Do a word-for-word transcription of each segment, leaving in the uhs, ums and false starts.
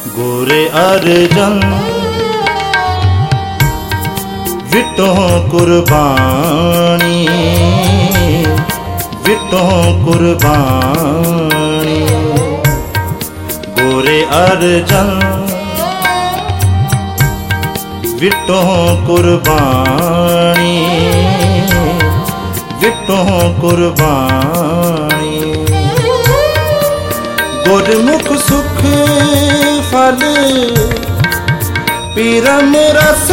गोरे अर्जन विटों कुर्बानी, विटों कुर्बानी। गोरे अर्जन विटों कुर्बानी, विटों कुर्बानी। गुरमुख सुख फल पीरम रस,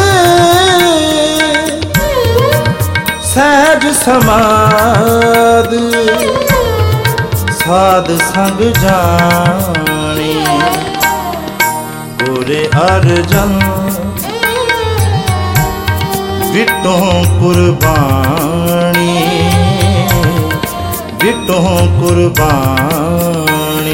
सहज समाद साध संग जानी। गोरे अर्जन विटों कुर्बानी, विटों कुर्बानी।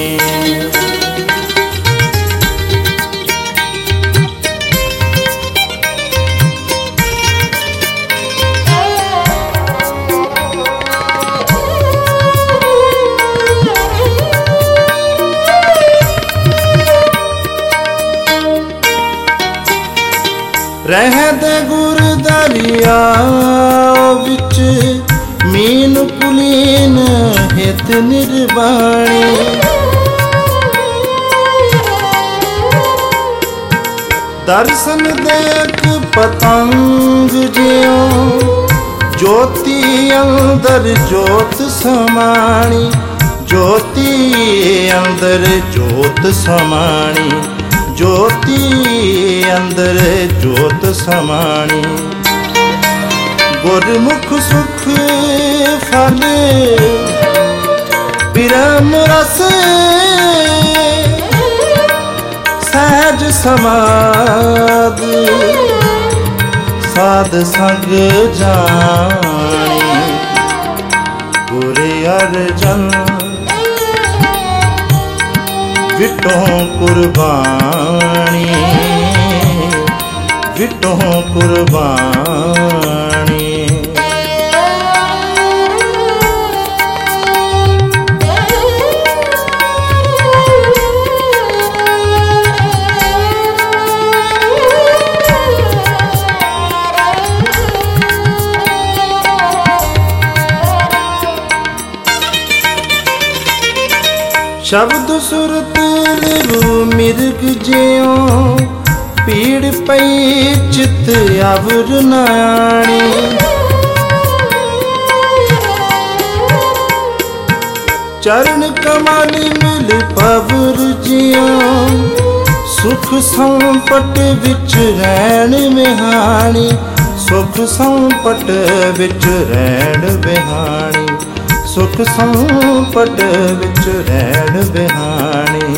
रहद गुर दरिया विच मीन पुलीन हित निर्वाणी। दर्शन देख पतंग ज्यों ज्योति अंदर ज्योत समाणी, ज्योति अंदर ज्योत समाणी, ज्योति अंदर ज्योत समाणी। गुरमुख सुख फल पीरम रस, सहज समाद साध संग जानी। गोरे अर्जन विटों कुर्बानी, विटों कुर्बानी। शब्द सुरत मिर्ग ज्यों पीड़ पई चित अवर नाणी। चरण कमल मिल पवर ज्यों सुख संपट विच रैण बिहाणी, सुख संपट विच रैण बिहाणी, सुख संपट विच रैण बिहाणी।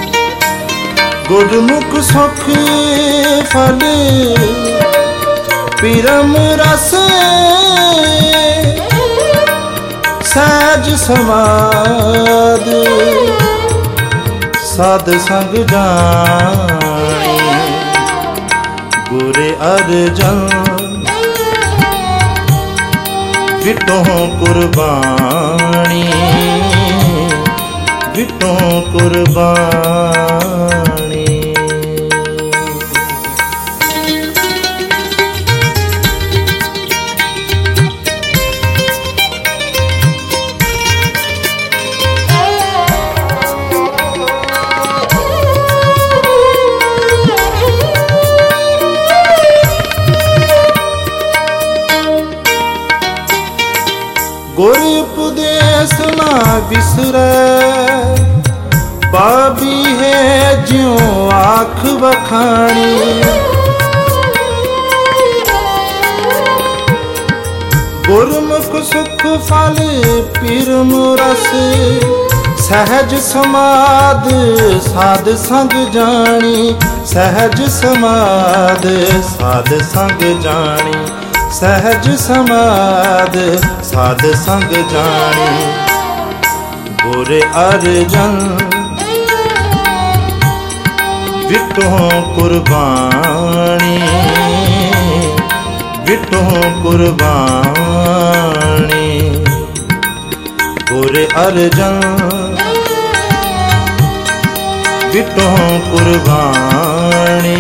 गुरमुख सुख फल पीरम रस, सहज समाद साध संग जानी। गोरे अर्जन विटों कुर्बानी, विटों कुर्बानी। गुर उपदेश ना बिसरै, पाबी है ज्यों आँख बखानी। गुरमुख सुख फल पीरम रस, सहज समाद साध संग जानी, सहज समाद साध संग जानी, सहज समाद साध संग जानी। गोरे अर्जन विटों कुर्बानी, विटों कुर्बानी। गोरे अर्जन बिटों कुर्बानी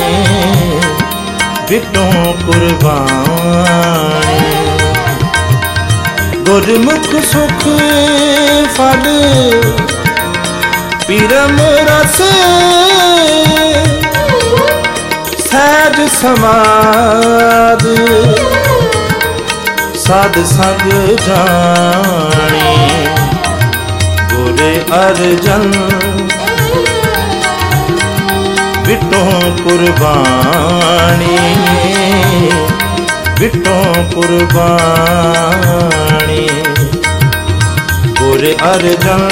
बिटों कुर्बानी गुरमुख सुख फल पीरम रस सहज समाद साध संग जानी गुर अर्जन बिटों कुर्बानी बिटों कुर्बानी गुर अर्जन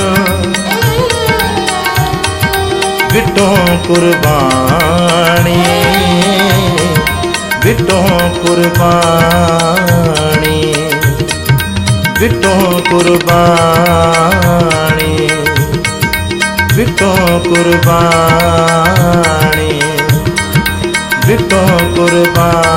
बिटों कुर्बानी बिटों कुर्बानी बिटों कुर्बानी बिटों कुर्बानी बिटों कुर्बानी